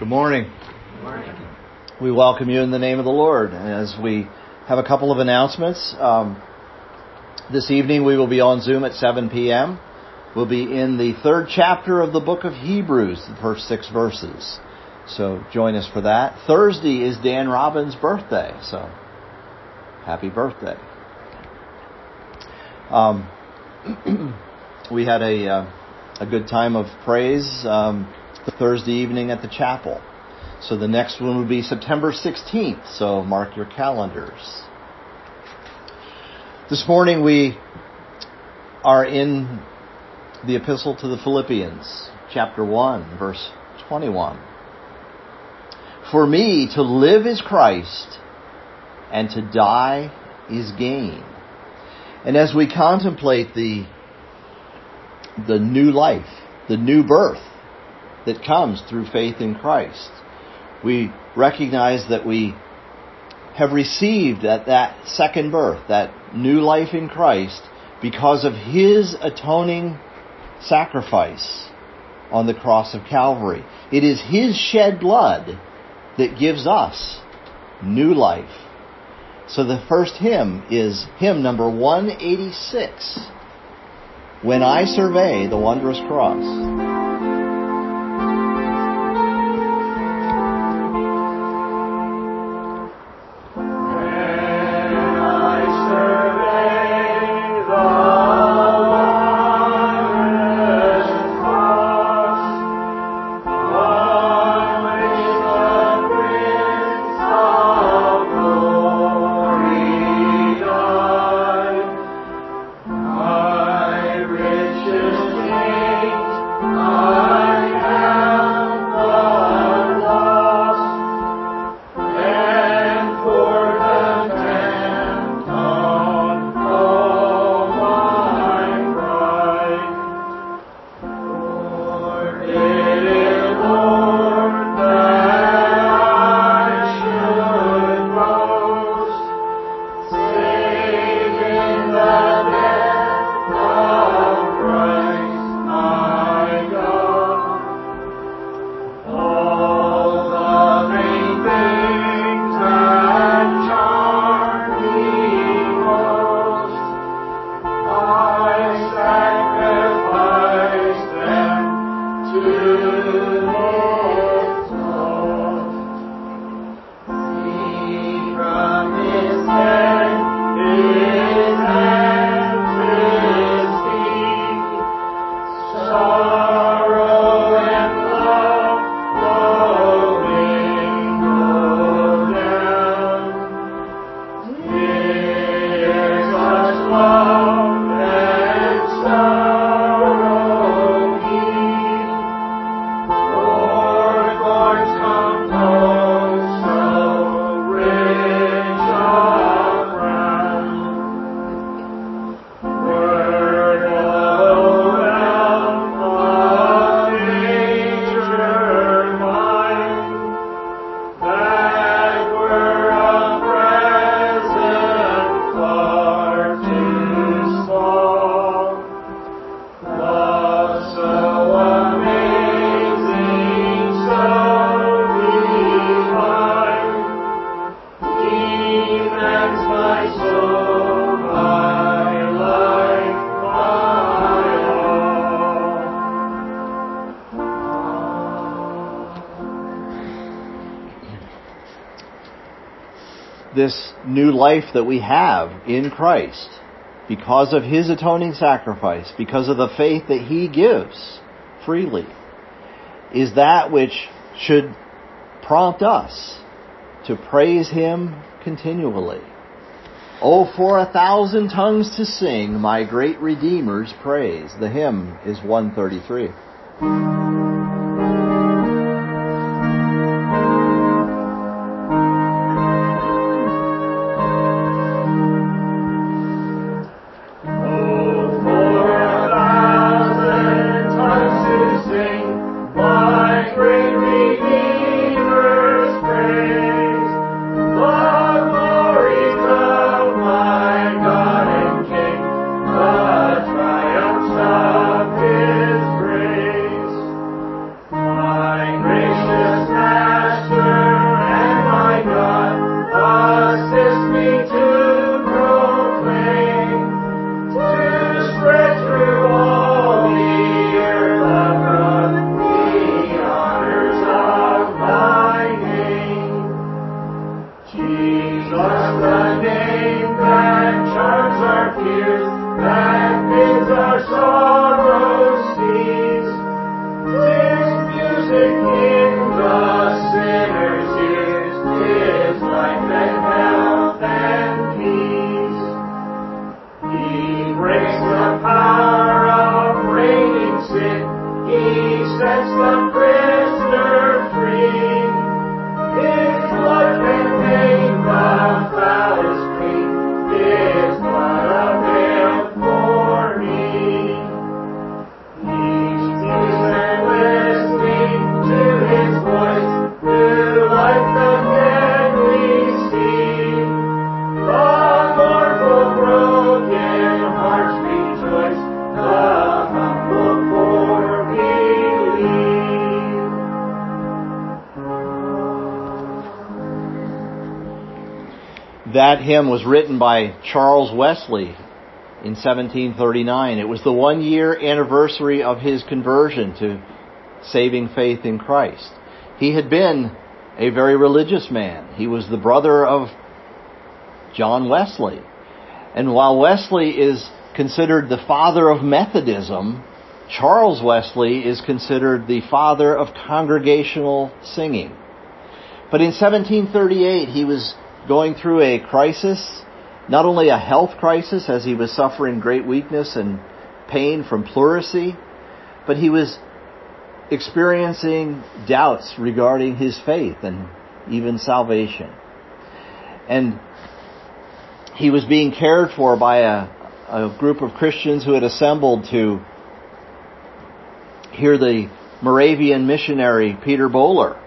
Good morning. Good morning. We welcome you in the name of the Lord. As we have a couple of announcements, this evening we will be on Zoom at 7 p.m. We'll be in the third chapter of the book of Hebrews, the first 6 verses. So join us for that. Thursday is Dan Robbins' birthday, so happy birthday. We had a good time of praise Thursday evening at the chapel. So the next one will be September 16th, so mark your calendars. This morning we are in the Epistle to the Philippians, chapter 1, verse 21. For me, to live is Christ, and to die is gain. And as we contemplate the new life, the new birth that comes through faith in Christ, we recognize that we have received that second birth, that new life in Christ, because of His atoning sacrifice on the cross of Calvary. It is His shed blood that gives us new life. So the first hymn is hymn number 186, When I Survey the Wondrous Cross. This new life that we have in Christ, because of His atoning sacrifice, because of the faith that He gives freely, is that which should prompt us to praise Him continually. Oh, for 1,000 tongues to sing my great Redeemer's praise. The hymn is 133. That hymn was written by Charles Wesley in 1739. It was the 1-year anniversary of his conversion to saving faith in Christ. He had been a very religious man. He was the brother of John Wesley. And while Wesley is considered the father of Methodism, Charles Wesley is considered the father of congregational singing. But in 1738, he was going through a crisis, not only a health crisis as he was suffering great weakness and pain from pleurisy, but he was experiencing doubts regarding his faith and even salvation. And he was being cared for by a group of Christians who had assembled to hear the Moravian missionary Peter Böhler.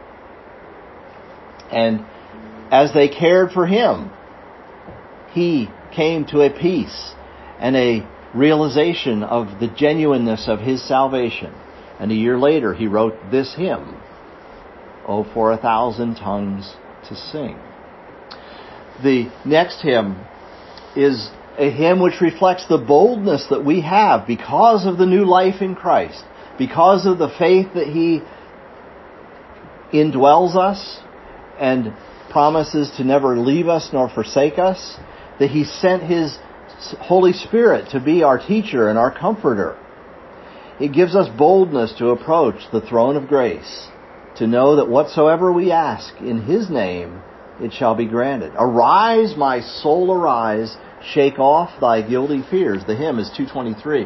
And as they cared for him, he came to a peace and a realization of the genuineness of his salvation. And a year later, he wrote this hymn, "Oh, for 1,000 tongues to sing." The next hymn is a hymn which reflects the boldness that we have because of the new life in Christ, because of the faith that He indwells us and promises to never leave us nor forsake us, that He sent His Holy Spirit to be our teacher and our comforter. It gives us boldness to approach the throne of grace, to know that whatsoever we ask in His name, it shall be granted. Arise, my soul, arise, shake off thy guilty fears. The hymn is 223.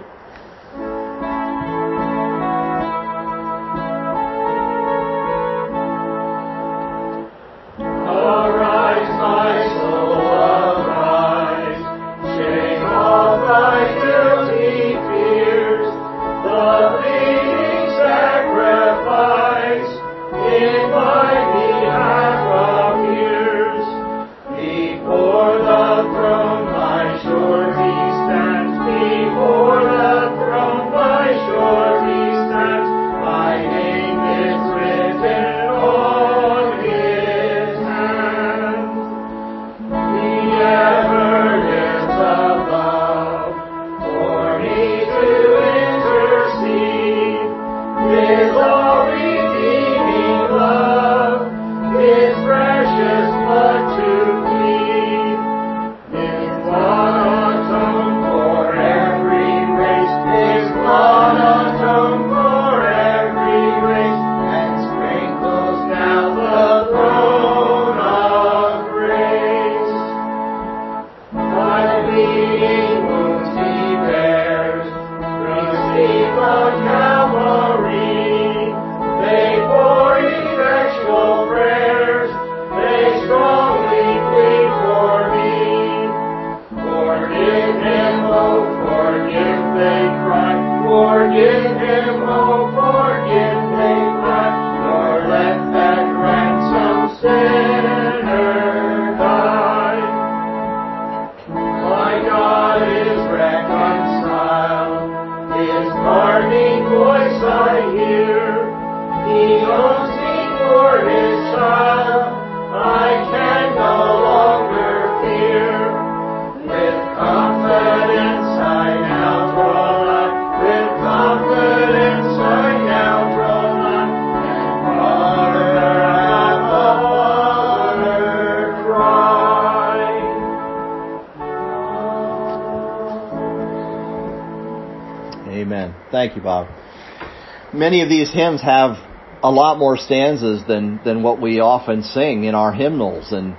Amen. Thank you, Bob. Many of these hymns have a lot more stanzas than what we often sing in our hymnals. And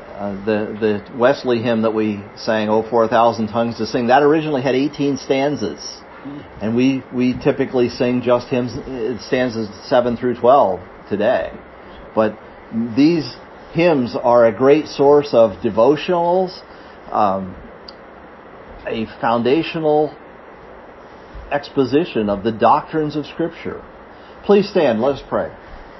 the Wesley hymn that we sang, "Oh, for 1,000 tongues to sing," that originally had 18 stanzas. And we typically sing just hymns, stanzas 7 through 12 today. But these hymns are a great source of devotionals, a foundational exposition of the doctrines of Scripture. Please stand. Let us pray.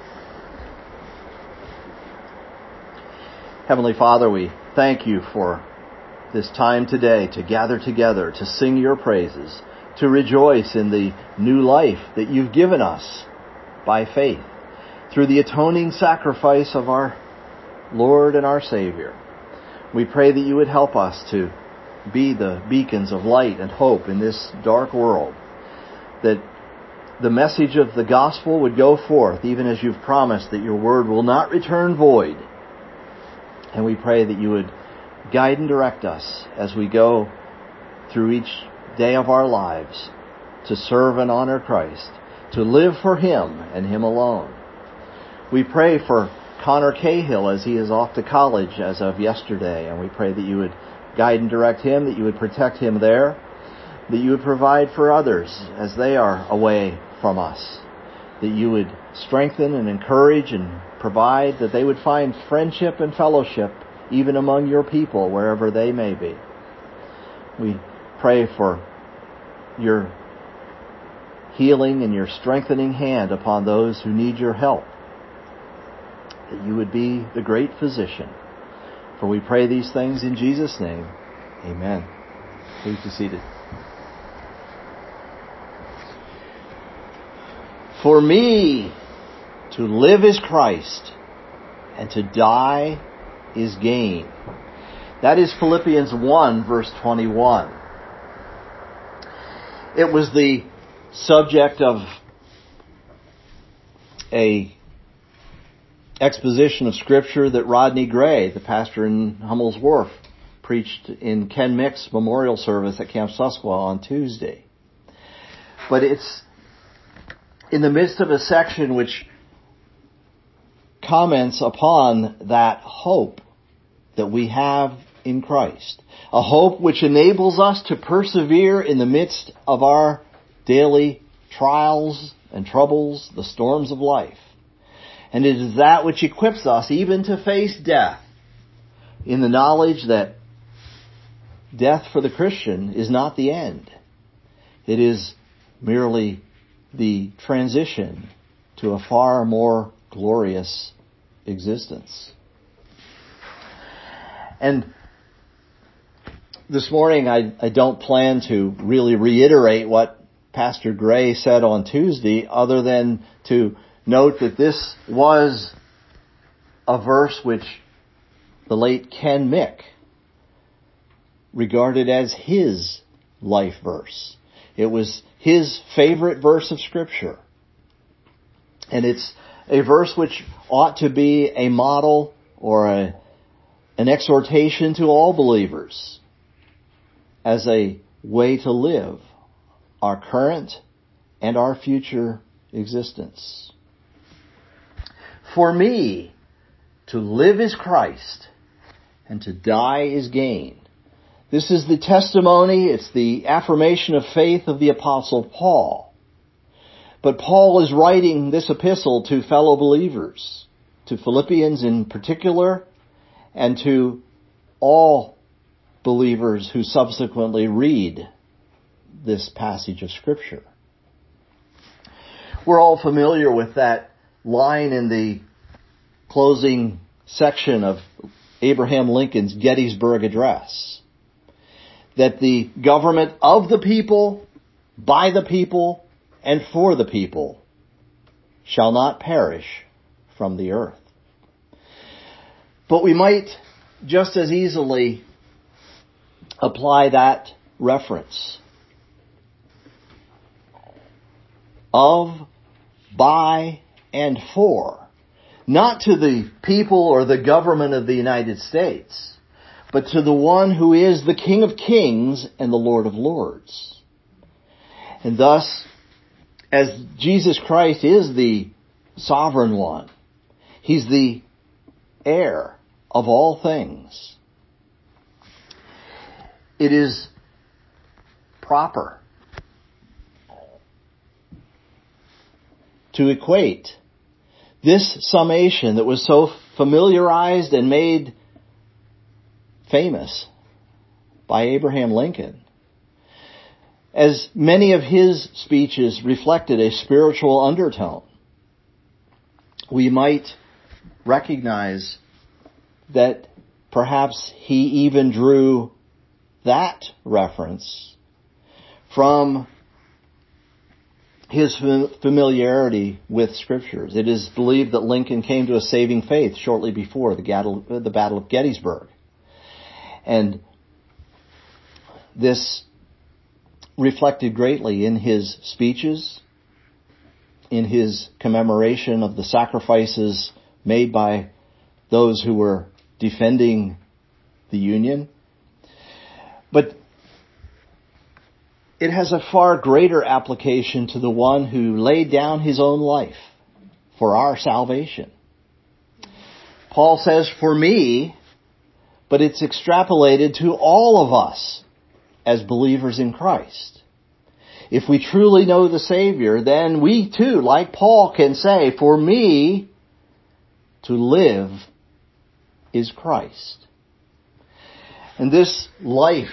Heavenly Father, we thank you for this time today to gather together, to sing your praises, to rejoice in the new life that you've given us by faith through the atoning sacrifice of our Lord and our Savior. We pray that you would help us to be the beacons of light and hope in this dark world, that the message of the gospel would go forth, even as you've promised that your word will not return void. And we pray that you would guide and direct us as we go through each day of our lives to serve and honor Christ, to live for Him and Him alone. We pray for Connor Cahill as he is off to college as of yesterday, and we pray that you would guide and direct him, that you would protect him there, that you would provide for others as they are away from us, that you would strengthen and encourage and provide, that they would find friendship and fellowship even among your people, wherever they may be. We pray for your healing and your strengthening hand upon those who need your help, that you would be the great physician. For we pray these things in Jesus' name. Amen. Please be seated. For me, to live is Christ, and to die is gain. That is Philippians 1, verse 21. It was the subject of a exposition of Scripture that Rodney Gray, the pastor in Hummel's Wharf, preached in Ken Mick's memorial service at Camp Susquehanna on Tuesday. But it's in the midst of a section which comments upon that hope that we have in Christ. A hope which enables us to persevere in the midst of our daily trials and troubles, the storms of life. And it is that which equips us even to face death, in the knowledge that death for the Christian is not the end. It is merely the transition to a far more glorious existence. And this morning I don't plan to really reiterate what Pastor Gray said on Tuesday, other than to note that this was a verse which the late Ken Mick regarded as his life verse. It was his favorite verse of Scripture. And it's a verse which ought to be a model or an exhortation to all believers as a way to live our current and our future existence. For me, to live is Christ, and to die is gain. This is the testimony, it's the affirmation of faith of the Apostle Paul. But Paul is writing this epistle to fellow believers, to Philippians in particular, and to all believers who subsequently read this passage of Scripture. We're all familiar with that line in the closing section of Abraham Lincoln's Gettysburg Address, that the government of the people, by the people, and for the people shall not perish from the earth. But we might just as easily apply that reference of, by, and for, not to the people or the government of the United States, but to the one who is the King of Kings and the Lord of Lords. And thus, as Jesus Christ is the sovereign one, He's the heir of all things, it is proper to equate this summation that was so familiarized and made famous by Abraham Lincoln, as many of his speeches reflected a spiritual undertone. We might recognize that perhaps he even drew that reference from his familiarity with Scriptures. It is believed that Lincoln came to a saving faith shortly before the Battle of Gettysburg. And this reflected greatly in his speeches, in his commemoration of the sacrifices made by those who were defending the Union. But it has a far greater application to the one who laid down his own life for our salvation. Paul says, for me, but it's extrapolated to all of us as believers in Christ. If we truly know the Savior, then we too, like Paul, can say, for me, to live is Christ. And this life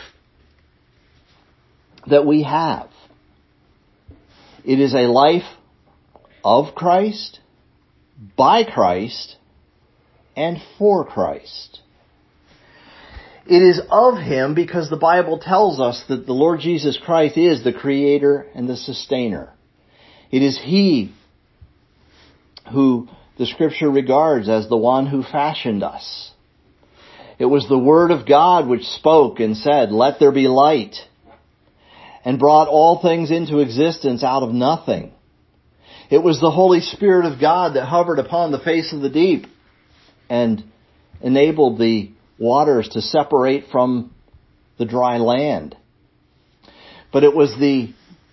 that we have, it is a life of Christ, by Christ, and for Christ. It is of Him because the Bible tells us that the Lord Jesus Christ is the Creator and the Sustainer. It is He who the Scripture regards as the one who fashioned us. It was the Word of God which spoke and said, "Let there be light," and brought all things into existence out of nothing. It was the Holy Spirit of God that hovered upon the face of the deep and enabled the waters to separate from the dry land. But it was the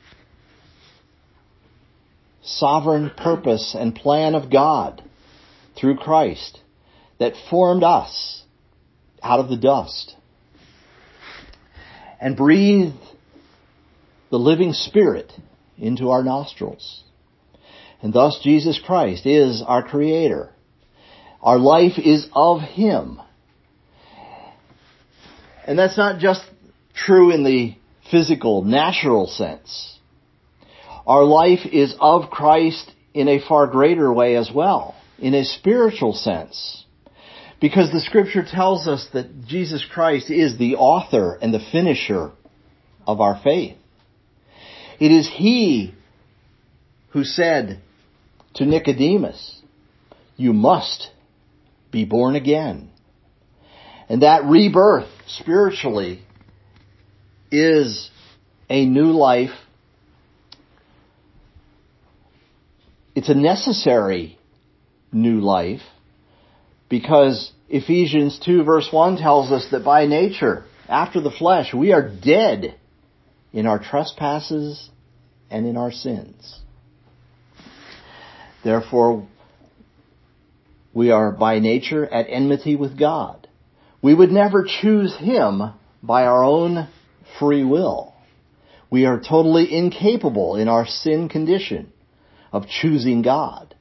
sovereign purpose and plan of God through Christ that formed us out of the dust and breathed the living Spirit into our nostrils. And thus Jesus Christ is our Creator. Our life is of Him. And that's not just true in the physical, natural sense. Our life is of Christ in a far greater way as well, in a spiritual sense. Because the Scripture tells us that Jesus Christ is the author and the finisher of our faith. It is He who said to Nicodemus, "You must be born again." And that rebirth, spiritually, is a new life. It's a necessary new life because Ephesians 2 verse 1 tells us that by nature, after the flesh, we are dead in our trespasses and in our sins. Therefore, we are by nature at enmity with God. We would never choose Him by our own free will. We are totally incapable in our sin condition of choosing God.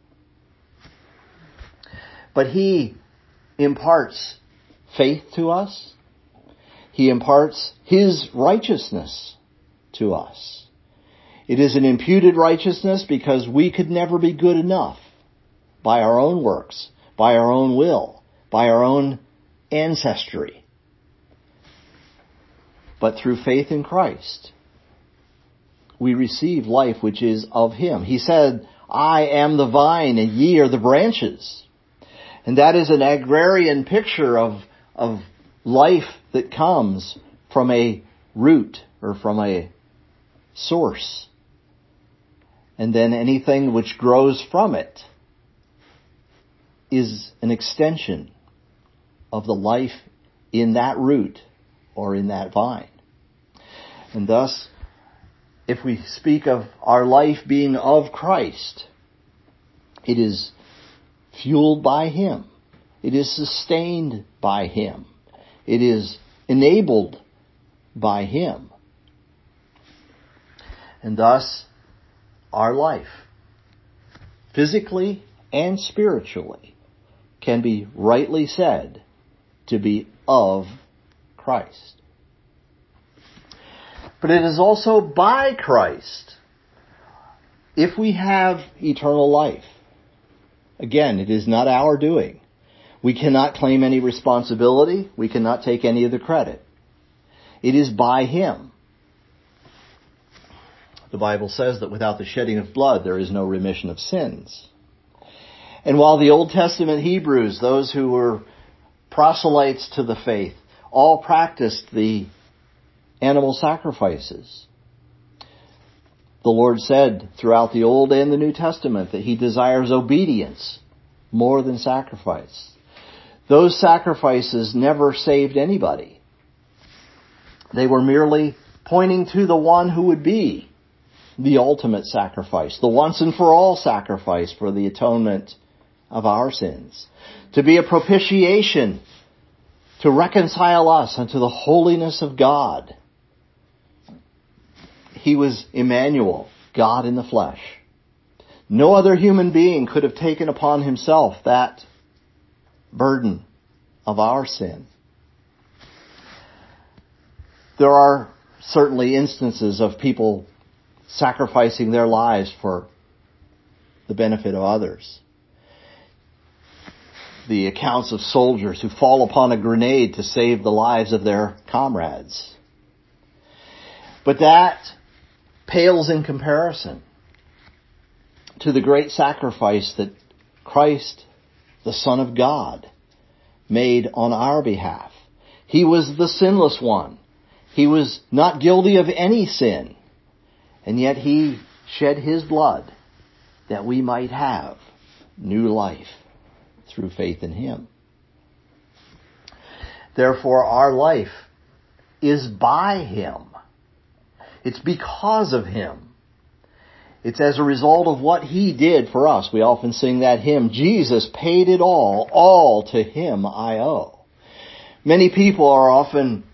But He imparts faith to us. He imparts His righteousness to us. It is an imputed righteousness because we could never be good enough by our own works, by our own will, by our own ancestry. But through faith in Christ, we receive life which is of Him. He said, "I am the vine and ye are the branches." And that is an agrarian picture of life that comes from a root or from a source. And then anything which grows from it is an extension of the life in that root or in that vine. And thus, if we speak of our life being of Christ, it is fueled by Him. It is sustained by Him. It is enabled by Him. And thus, our life, physically and spiritually, can be rightly said to be of Christ. But it is also by Christ if we have eternal life. Again, it is not our doing. We cannot claim any responsibility. We cannot take any of the credit. It is by Him. The Bible says that without the shedding of blood, there is no remission of sins. And while the Old Testament Hebrews, those who were proselytes to the faith, all practiced the animal sacrifices. The Lord said throughout the Old and the New Testament that He desires obedience more than sacrifice. Those sacrifices never saved anybody. They were merely pointing to the one who would be the ultimate sacrifice, the once and for all sacrifice for the atonement of our sins, to be a propitiation, to reconcile us unto the holiness of God. He was Emmanuel, God in the flesh. No other human being could have taken upon himself that burden of our sin. There are certainly instances of people sacrificing their lives for the benefit of others. The accounts of soldiers who fall upon a grenade to save the lives of their comrades. But that pales in comparison to the great sacrifice that Christ, the Son of God, made on our behalf. He was the sinless one. He was not guilty of any sin. And yet He shed His blood that we might have new life through faith in Him. Therefore, our life is by Him. It's because of Him. It's as a result of what He did for us. We often sing that hymn, Jesus paid it all to Him I owe. Many people are often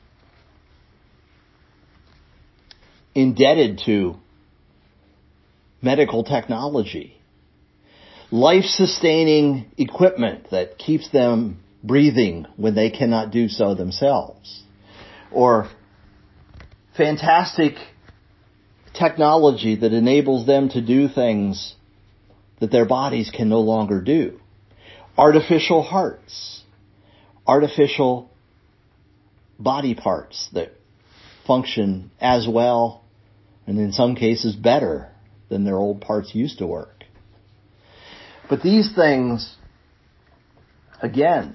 indebted to medical technology, life-sustaining equipment that keeps them breathing when they cannot do so themselves, or fantastic technology that enables them to do things that their bodies can no longer do. Artificial hearts, artificial body parts that function as well, and in some cases better than their old parts used to work. But these things, again,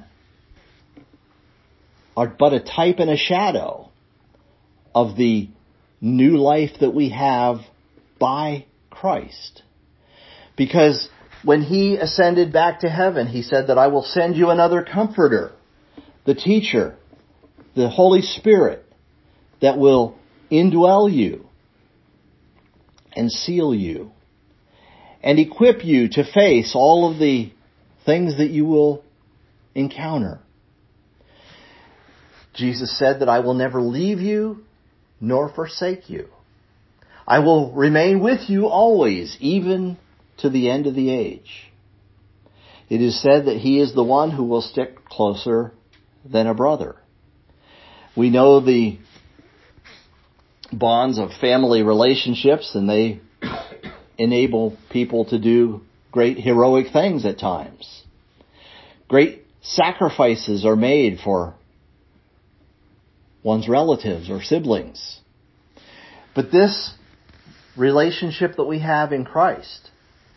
are but a type and a shadow of the new life that we have by Christ. Because when He ascended back to heaven, He said that I will send you another comforter, the teacher, the Holy Spirit, that will indwell you and seal you and equip you to face all of the things that you will encounter. Jesus said that I will never leave you nor forsake you. I will remain with you always, even to the end of the age. It is said that He is the one who will stick closer than a brother. We know the bonds of family relationships, and they enable people to do great heroic things at times. Great sacrifices are made for one's relatives or siblings. But this relationship that we have in Christ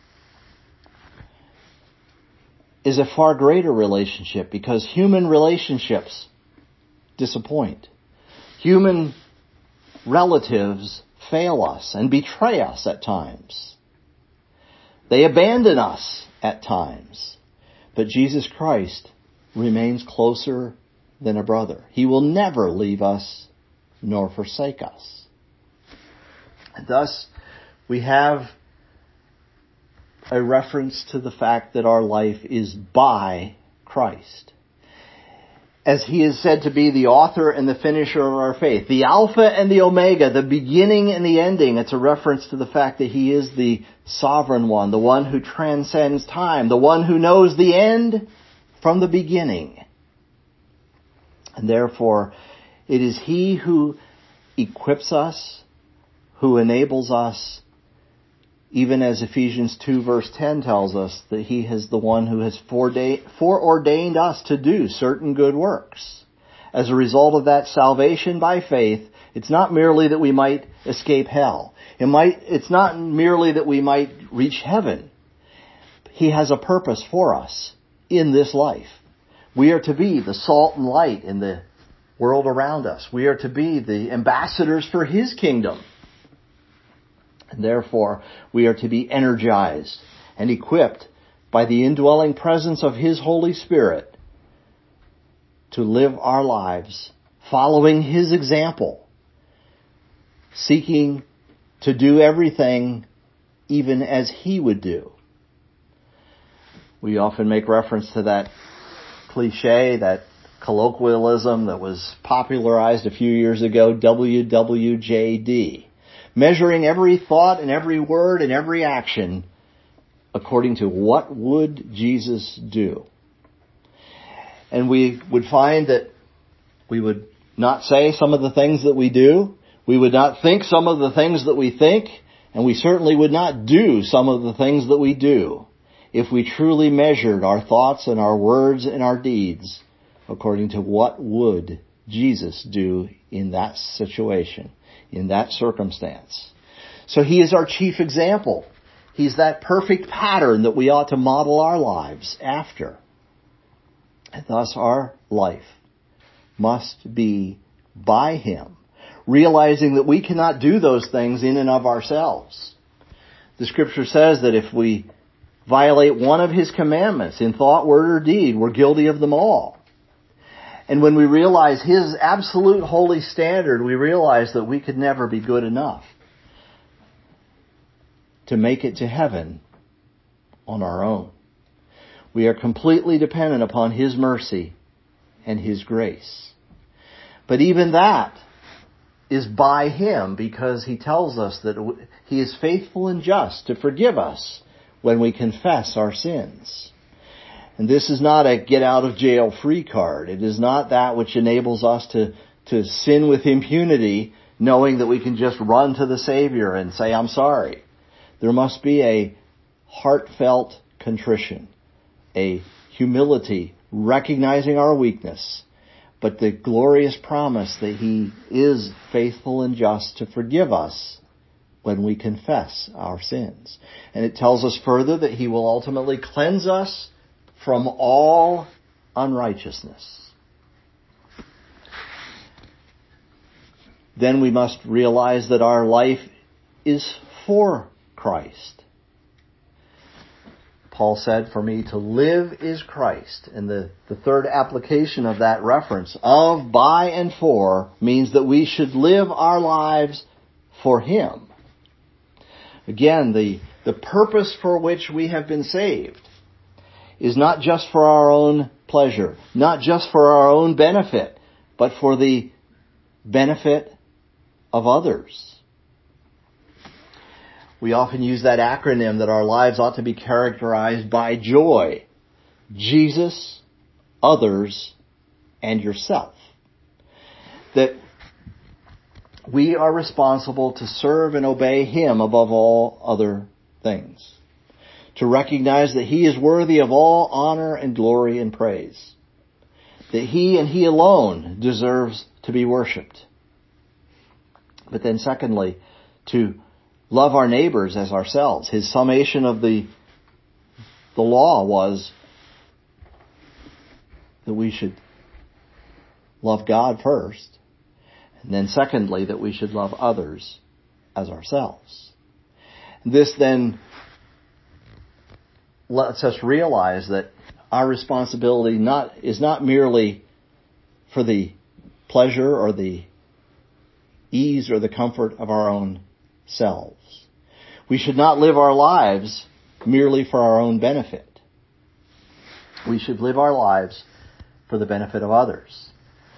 is a far greater relationship, because human relationships disappoint. Human relatives fail us and betray us at times. They abandon us at times. But Jesus Christ remains closer than a brother. He will never leave us nor forsake us. And thus, we have a reference to the fact that our life is by Christ. As He is said to be the author and the finisher of our faith, the Alpha and the Omega, the beginning and the ending. It's a reference to the fact that He is the sovereign one, the one who transcends time, the one who knows the end from the beginning. And therefore, it is He who equips us, who enables us, even as Ephesians 2 verse 10 tells us, that He is the one who has foreordained us to do certain good works. As a result of that salvation by faith, it's not merely that we might escape hell. It's not merely that we might reach heaven. He has a purpose for us in this life. We are to be the salt and light in the world around us. We are to be the ambassadors for His kingdom. And therefore, we are to be energized and equipped by the indwelling presence of His Holy Spirit to live our lives following His example, seeking to do everything even as He would do. We often make reference to that cliche, that colloquialism that was popularized a few years ago, WWJD. Measuring every thought and every word and every action according to what would Jesus do. And we would find that we would not say some of the things that we do. We would not think some of the things that we think. And we certainly would not do some of the things that we do if we truly measured our thoughts and our words and our deeds according to what would Jesus do in that situation, in that circumstance. So He is our chief example. He's that perfect pattern that we ought to model our lives after. And thus our life must be by Him, realizing that we cannot do those things in and of ourselves. The Scripture says that if we violate one of His commandments in thought, word, or deed, we're guilty of them all. And when we realize His absolute holy standard, we realize that we could never be good enough to make it to heaven on our own. We are completely dependent upon His mercy and His grace. But even that is by Him, because He tells us that He is faithful and just to forgive us when we confess our sins. And this is not a get out of jail free card. It is not that which enables us to sin with impunity, knowing that we can just run to the Savior and say, I'm sorry. There must be a heartfelt contrition, a humility, recognizing our weakness, but the glorious promise that He is faithful and just to forgive us when we confess our sins. And it tells us further that He will ultimately cleanse us from all unrighteousness. Then we must realize that our life is for Christ. Paul said, for me to live is Christ. And the third application of that reference, of, by, and for, means that we should live our lives for Him. Again, the purpose for which we have been saved is not just for our own pleasure, not just for our own benefit, but for the benefit of others. We often use that acronym that our lives ought to be characterized by joy. Jesus, others, and yourself. That we are responsible to serve and obey Him above all other things. To recognize that He is worthy of all honor and glory and praise. That He and He alone deserves to be worshipped. But then secondly, to love our neighbors as ourselves. His summation of the law was that we should love God first, and then secondly, that we should love others as ourselves. This then lets us realize that our responsibility is not merely for the pleasure or the ease or the comfort of our own selves. We should not live our lives merely for our own benefit. We should live our lives for the benefit of others.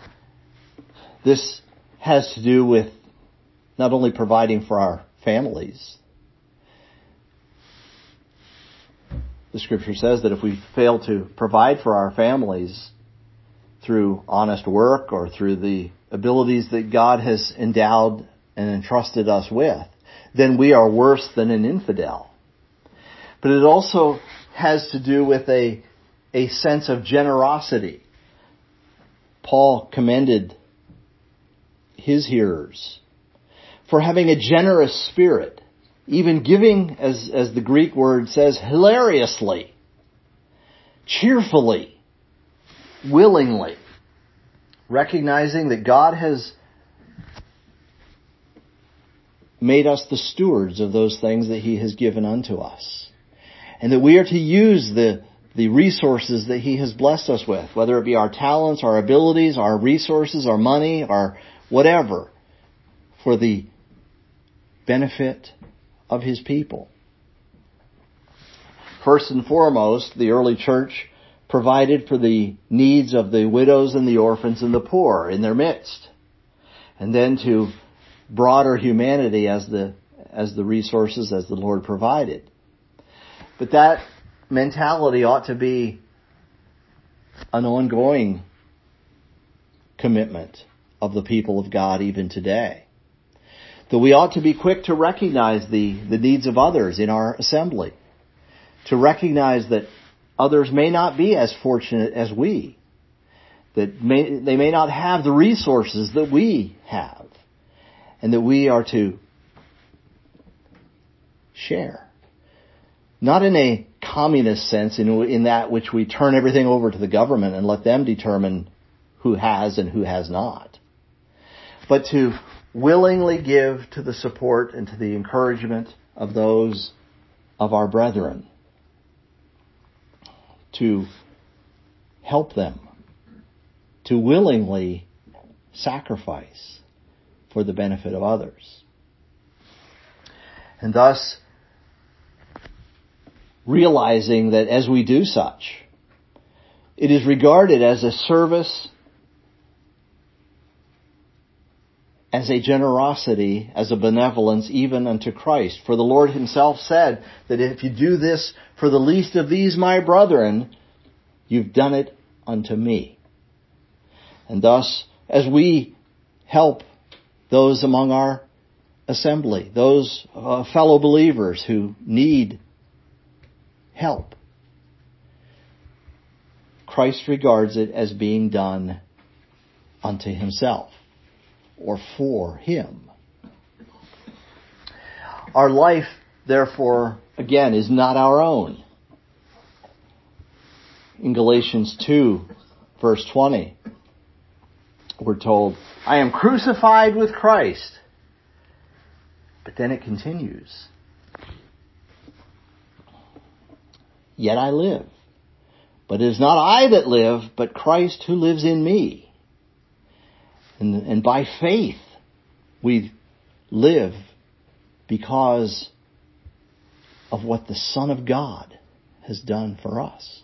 This has to do with not only providing for our families. The Scripture says that if we fail to provide for our families through honest work or through the abilities that God has endowed and entrusted us with, then we are worse than an infidel. But it also has to do with a sense of generosity. Paul commended his hearers for having a generous spirit, even giving, as the Greek word says, hilariously, cheerfully, willingly. recognizing that God has made us the stewards of those things that He has given unto us. And that we are to use the resources that He has blessed us with, whether it be our talents, our abilities, our resources, our money, our whatever, for the benefit of His people. First and foremost, the early church provided for the needs of the widows and the orphans and the poor in their midst. And then to broader humanity as the resources as the Lord provided. But that mentality ought to be an ongoing commitment of the people of God even today. That we ought to be quick to recognize the needs of others in our assembly. To recognize that others may not be as fortunate as we. That they may not have the resources that we have. And that we are to share. Not in a communist sense, in that which we turn everything over to the government and let them determine who has and who has not. But to willingly give to the support and to the encouragement of those of our brethren. To help them. To willingly sacrifice for the benefit of others. And thus, realizing that as we do such, it is regarded as a service, as a generosity, as a benevolence even unto Christ. For the Lord Himself said that if you do this for the least of these my brethren, you've done it unto me. And thus, as we help those among our assembly, those fellow believers who need help, Christ regards it as being done unto Himself or for Him. Our life, therefore, again, is not our own. In Galatians 2, verse 20, we're told, I am crucified with Christ. But then it continues. Yet I live. But it is not I that live, but Christ who lives in me. And by faith we live because of what the Son of God has done for us.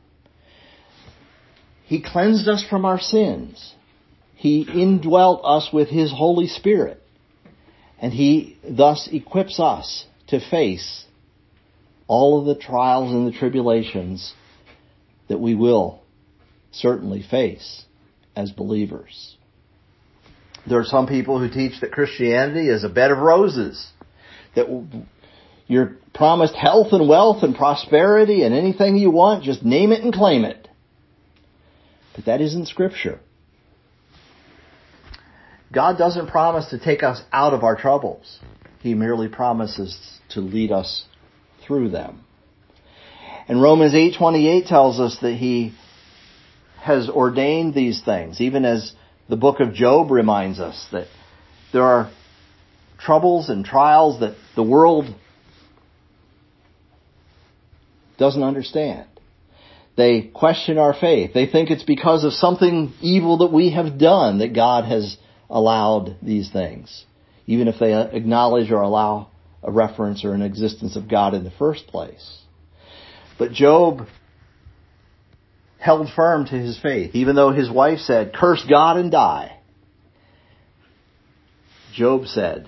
He cleansed us from our sins. He indwelt us with His Holy Spirit. And He thus equips us to face all of the trials and the tribulations that we will certainly face as believers. There are some people who teach that Christianity is a bed of roses, that you're promised health and wealth and prosperity and anything you want, just name it and claim it. But that isn't Scripture. God doesn't promise to take us out of our troubles. He merely promises to lead us through them. And Romans 8:28 tells us that He has ordained these things, even as the book of Job reminds us that there are troubles and trials that the world doesn't understand. They question our faith. They think it's because of something evil that we have done that God has allowed these things, even if they acknowledge or allow a reference or an existence of God in the first place. But Job held firm to his faith, even though his wife said, curse God and die. Job said,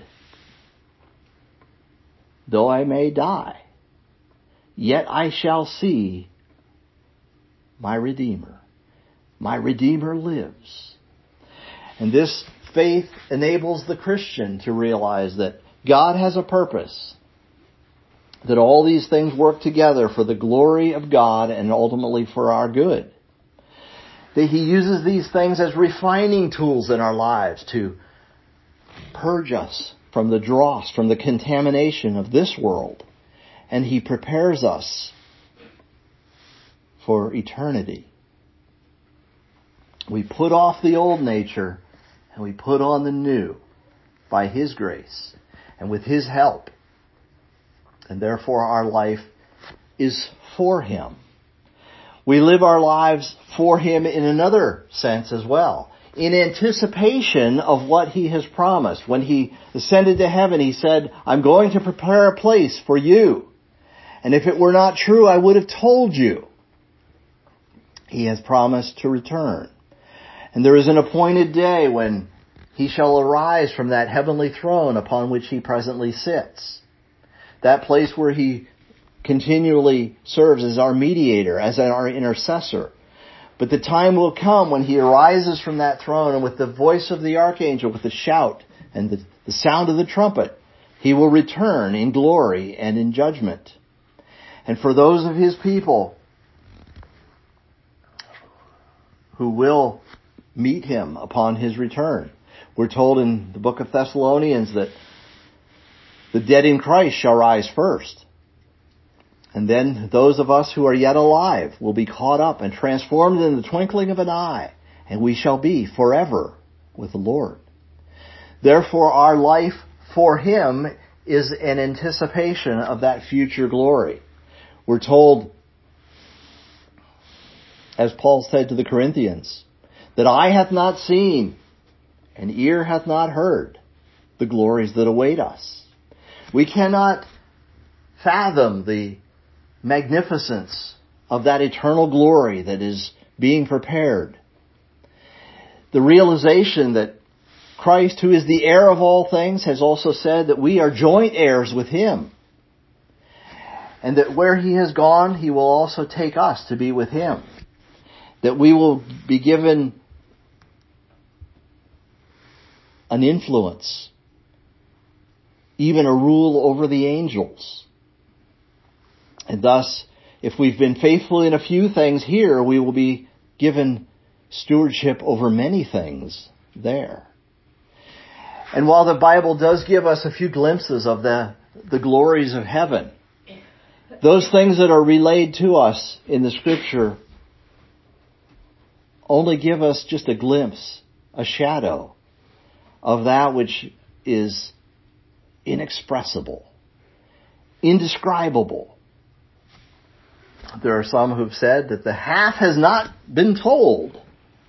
though I may die, yet I shall see my Redeemer. My Redeemer lives. And this faith enables the Christian to realize that God has a purpose, that all these things work together for the glory of God and ultimately for our good. That He uses these things as refining tools in our lives to purge us from the dross, from the contamination of this world. And He prepares us for eternity. We put off the old nature and we put on the new by His grace and with His help. And therefore our life is for Him. We live our lives for Him in another sense as well, in anticipation of what He has promised. When He ascended to heaven, He said, I'm going to prepare a place for you. And if it were not true, I would have told you. He has promised to return. And there is an appointed day when He shall arise from that heavenly throne upon which He presently sits. That place where He continually serves as our mediator, as our intercessor. But the time will come when He arises from that throne, and with the voice of the archangel, with the shout and the sound of the trumpet, He will return in glory and in judgment. And for those of His people who will meet Him upon His return, we're told in the book of Thessalonians that the dead in Christ shall rise first. And then those of us who are yet alive will be caught up and transformed in the twinkling of an eye, and we shall be forever with the Lord. Therefore, our life for Him is an anticipation of that future glory. We're told, as Paul said to the Corinthians, that eye hath not seen, and ear hath not heard the glories that await us. We cannot fathom the magnificence of that eternal glory that is being prepared. The realization that Christ, who is the heir of all things, has also said that we are joint heirs with Him. And that where He has gone, He will also take us to be with Him. That we will be given an influence, even a rule over the angels. And thus, if we've been faithful in a few things here, we will be given stewardship over many things there. And while the Bible does give us a few glimpses of the glories of heaven, those things that are relayed to us in the Scripture only give us just a glimpse, a shadow of that which is inexpressible, indescribable. There are some who've said that the half has not been told.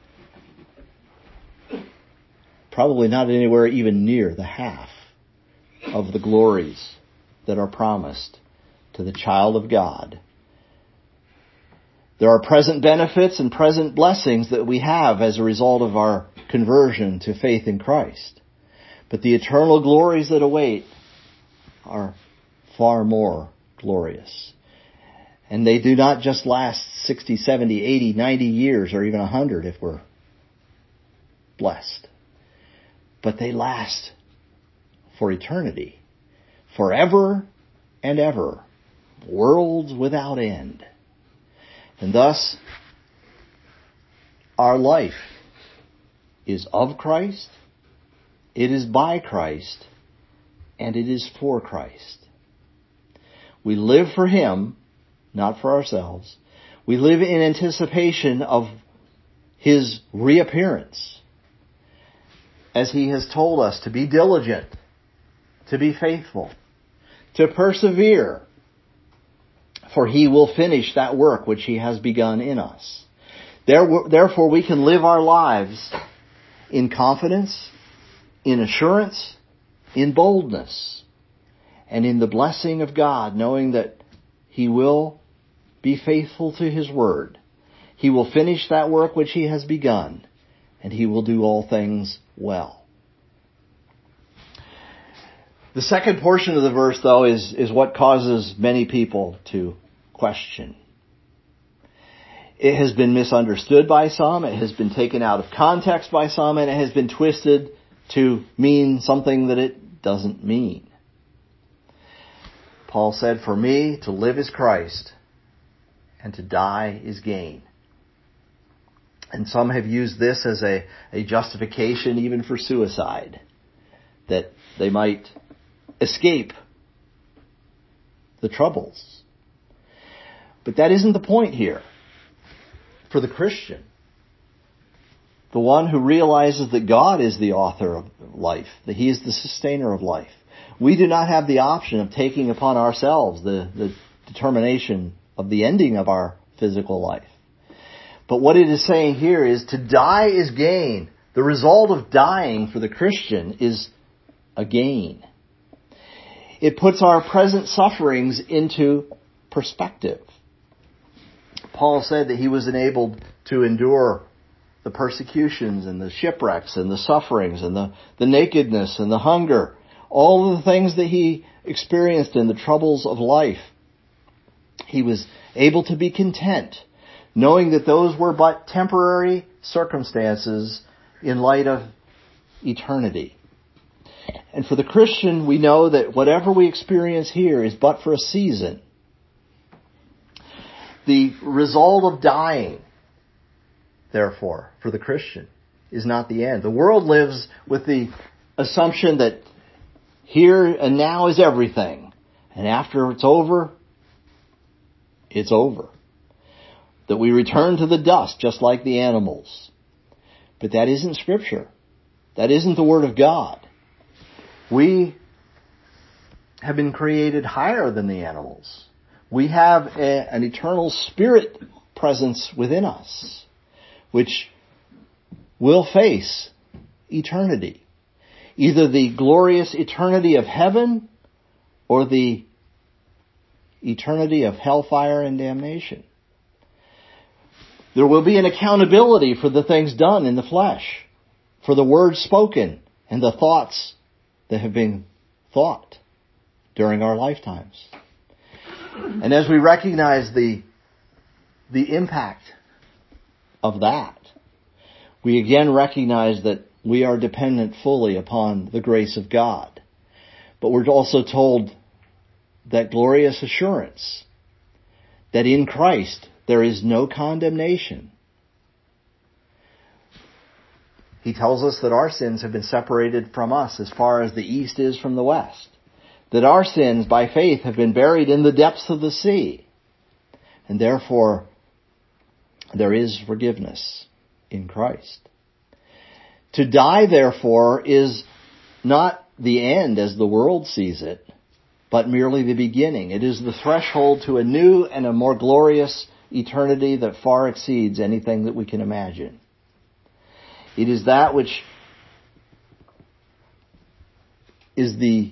Probably not anywhere even near the half of the glories that are promised to the child of God. There are present benefits and present blessings that we have as a result of our conversion to faith in Christ. But the eternal glories that await are far more glorious. And they do not just last 60, 70, 80, 90 years or even 100 if we're blessed. But they last for eternity, forever and ever, worlds without end. And thus, our life is of Christ, it is by Christ, and it is for Christ. We live for Him, not for ourselves. We live in anticipation of His reappearance, as He has told us to be diligent, to be faithful, to persevere, for He will finish that work which He has begun in us. Therefore, we can live our lives in confidence, in assurance, in boldness, and in the blessing of God, knowing that He will be faithful to His word. He will finish that work which He has begun, and He will do all things well. The second portion of the verse, though, is what causes many people to question. It has been misunderstood by some, it has been taken out of context by some, and it has been twisted to mean something that it doesn't mean. Paul said, "For me, to live is Christ, and to die is gain." And some have used this as a justification even for suicide, that they might escape the troubles. But that isn't the point here for the Christian. the one who realizes that God is the author of life, that He is the sustainer of life. We do not have the option of taking upon ourselves the determination of the ending of our physical life. But what it is saying here is to die is gain. The result of dying for the Christian is a gain. It puts our present sufferings into perspective. Paul said that he was enabled to endure the persecutions and the shipwrecks and the sufferings and the nakedness and the hunger, all of the things that he experienced in the troubles of life. He was able to be content, knowing that those were but temporary circumstances in light of eternity. And for the Christian, we know that whatever we experience here is but for a season. The result of dying, therefore, for the Christian, is not the end. The world lives with the assumption that here and now is everything. And after it's over, it's over. That we return to the dust just like the animals. But that isn't Scripture. That isn't the Word of God. We have been created higher than the animals. We have an eternal spirit presence within us, which will face eternity. Either the glorious eternity of heaven or the eternity of hellfire and damnation. There will be an accountability for the things done in the flesh, for the words spoken and the thoughts that have been thought during our lifetimes. And as we recognize the impact of that, we again recognize that we are dependent fully upon the grace of God. But we're also told that glorious assurance that in Christ there is no condemnation. He tells us that our sins have been separated from us as far as the east is from the west. That our sins, by faith, have been buried in the depths of the sea. And therefore, there is forgiveness in Christ. To die, therefore, is not the end as the world sees it, but merely the beginning. It is the threshold to a new and a more glorious eternity that far exceeds anything that we can imagine. It is that which is the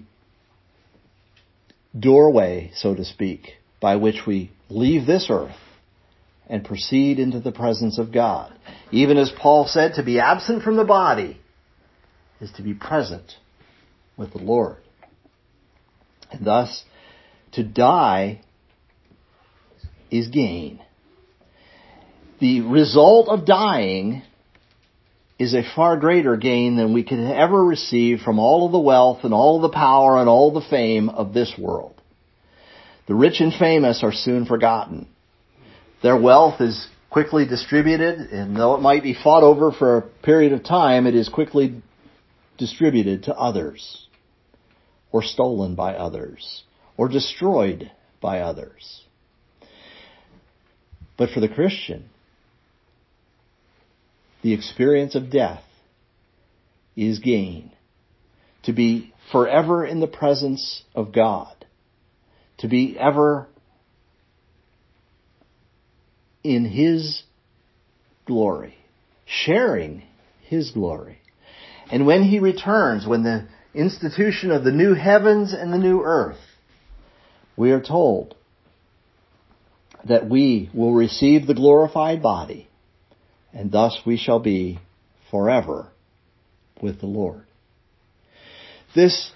doorway, so to speak, by which we leave this earth and proceed into the presence of God. Even as Paul said, to be absent from the body is to be present with the Lord. And thus, to die is gain. The result of dying is a far greater gain than we could ever receive from all of the wealth and all of the power and all the fame of this world. The rich and famous are soon forgotten. Their wealth is quickly distributed, and though it might be fought over for a period of time, it is quickly distributed to others, or stolen by others, or destroyed by others. But for the Christian, the experience of death is gain. To be forever in the presence of God. To be ever in His glory. Sharing His glory. And when He returns, when the institution of the new heavens and the new earth, we are told that we will receive the glorified body, and thus we shall be forever with the Lord. This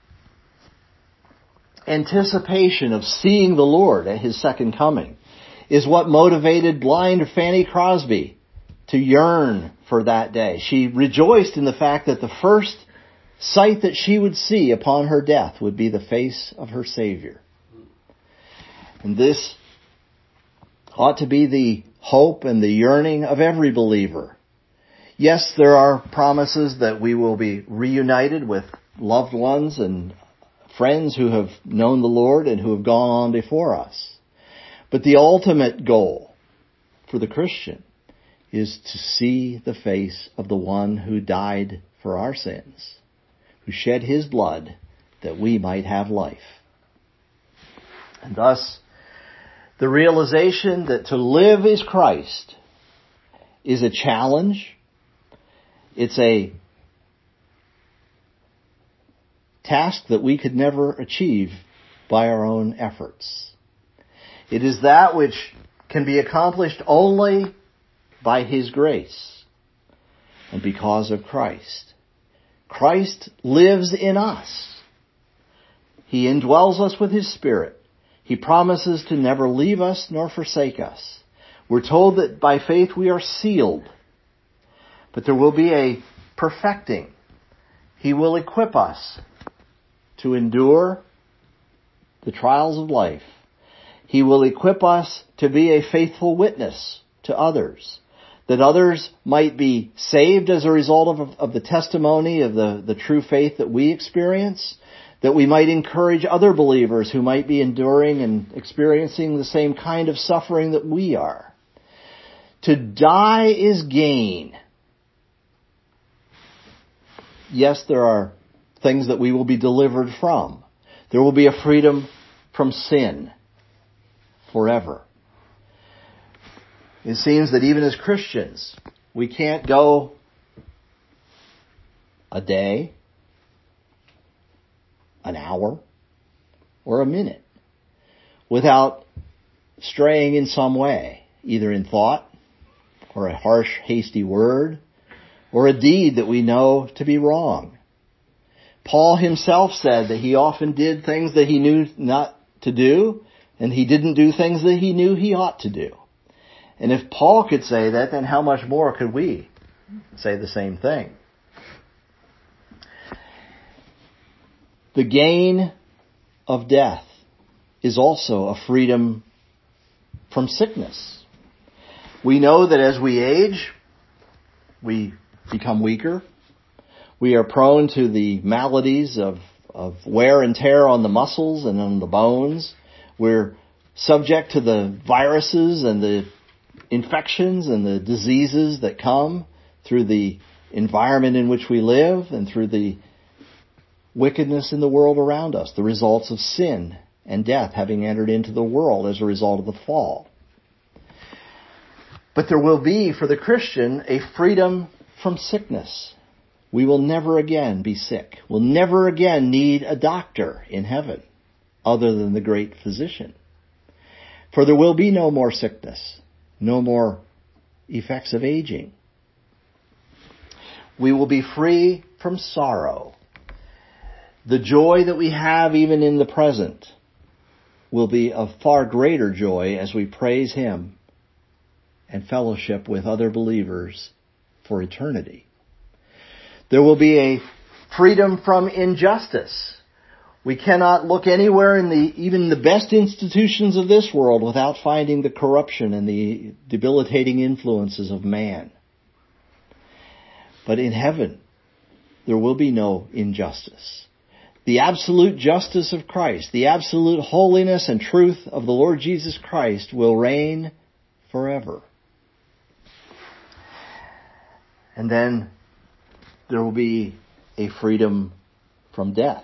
anticipation of seeing the Lord at His second coming is what motivated blind Fanny Crosby to yearn for that day. She rejoiced in the fact that the first sight that she would see upon her death would be the face of her Savior. And this ought to be the hope and the yearning of every believer. Yes, there are promises that we will be reunited with loved ones and friends who have known the Lord and who have gone on before us. But the ultimate goal for the Christian is to see the face of the one who died for our sins, who shed his blood that we might have life. And thus, the realization that to live is Christ is a challenge. It's a task that we could never achieve by our own efforts. It is that which can be accomplished only by his grace and because of Christ. Christ lives in us. He indwells us with his Spirit. He promises to never leave us nor forsake us. We're told that by faith we are sealed. But there will be a perfecting. He will equip us to endure the trials of life. He will equip us to be a faithful witness to others, that others might be saved as a result of the testimony of the true faith that we experience, that we might encourage other believers who might be enduring and experiencing the same kind of suffering that we are. To die is gain. Yes, there are things that we will be delivered from. There will be a freedom from sin forever. It seems that even as Christians, we can't go a day, an hour, or a minute without straying in some way, either in thought or a harsh, hasty word or a deed that we know to be wrong. Paul himself said that he often did things that he knew not to do, and he didn't do things that he knew he ought to do. And if Paul could say that, then how much more could we say the same thing? The gain of death is also a freedom from sickness. We know that as we age, we become weaker. We are prone to the maladies of wear and tear on the muscles and on the bones. We're subject to the viruses and the infections and the diseases that come through the environment in which we live and through the wickedness in the world around us, the results of sin and death having entered into the world as a result of the fall. But there will be, for the Christian, a freedom from sickness. We will never again be sick. We'll never again need a doctor in heaven other than the great physician. For there will be no more sickness, no more effects of aging. We will be free from sorrow. The joy that we have even in the present will be of far greater joy as we praise him and fellowship with other believers for eternity. There will be a freedom from injustice. We cannot look anywhere in even the best institutions of this world without finding the corruption and the debilitating influences of man. But in heaven, there will be no injustice. The absolute justice of Christ, the absolute holiness and truth of the Lord Jesus Christ will reign forever. And then there will be a freedom from death.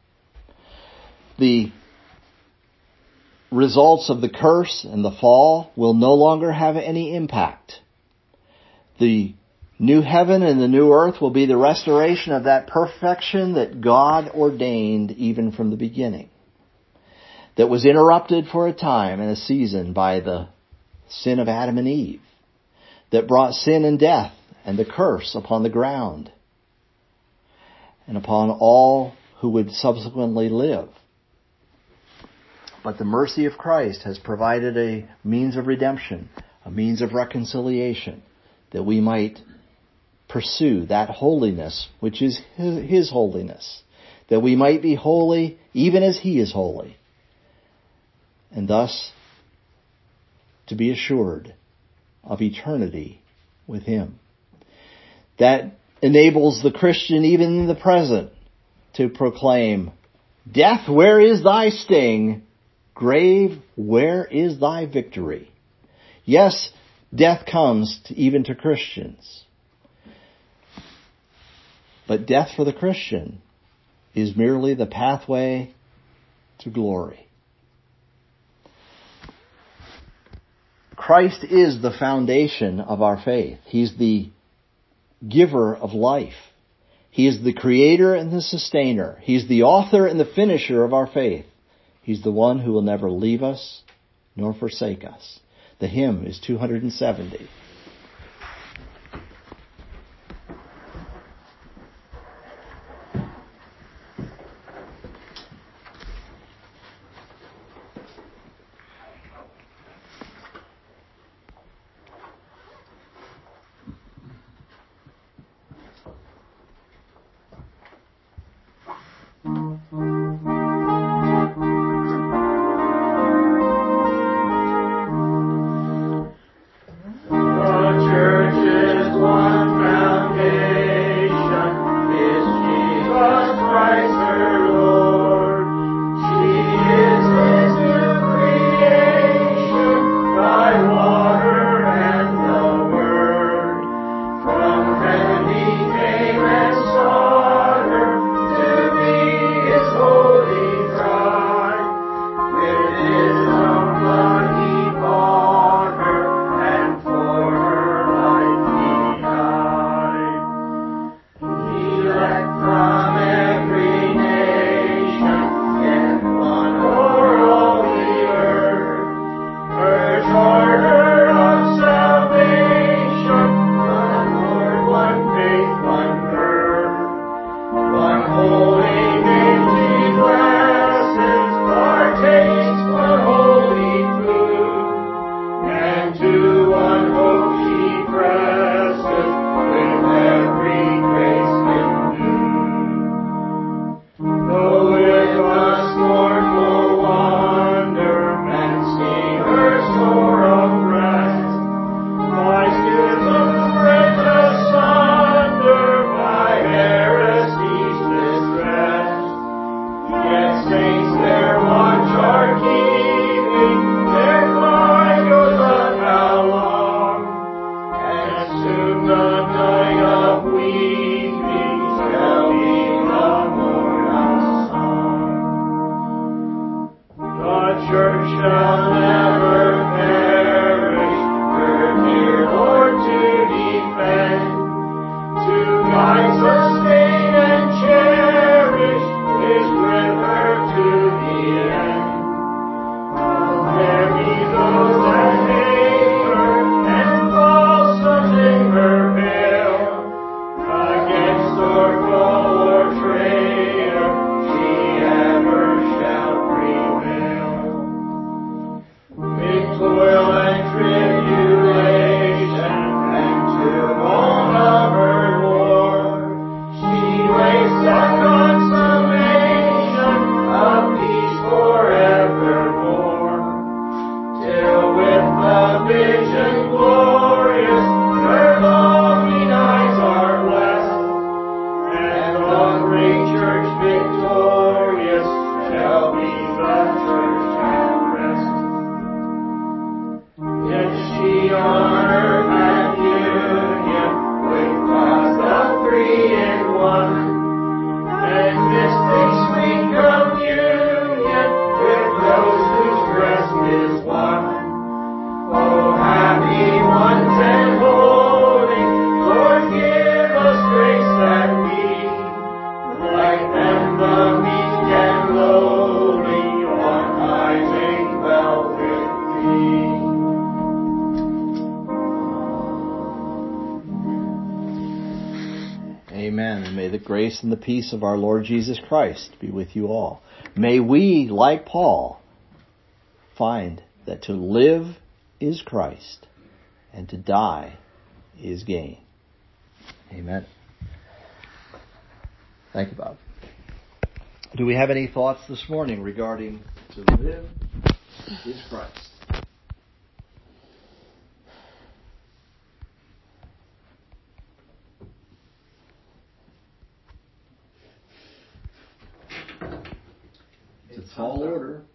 The results of the curse and the fall will no longer have any impact. The new heaven and the new earth will be the restoration of that perfection that God ordained even from the beginning, that was interrupted for a time and a season by the sin of Adam and Eve, that brought sin and death and the curse upon the ground and upon all who would subsequently live. But the mercy of Christ has provided a means of redemption, a means of reconciliation, that we might pursue that holiness which is his holiness, that we might be holy even as he is holy, and thus to be assured of eternity with him. That enables the Christian even in the present to proclaim, "Death, where is thy sting? Grave, where is thy victory?" Yes, death comes even to Christians. But death for the Christian is merely the pathway to glory. Christ is the foundation of our faith. He's the giver of life. He is the creator and the sustainer. He's the author and the finisher of our faith. He's the one who will never leave us nor forsake us. The hymn is 270. Grace and the peace of our Lord Jesus Christ be with you all. May we, like Paul, find that to live is Christ and to die is gain. Amen. Thank you, Bob. Do we have any thoughts this morning regarding to live is Christ? It's a tall order.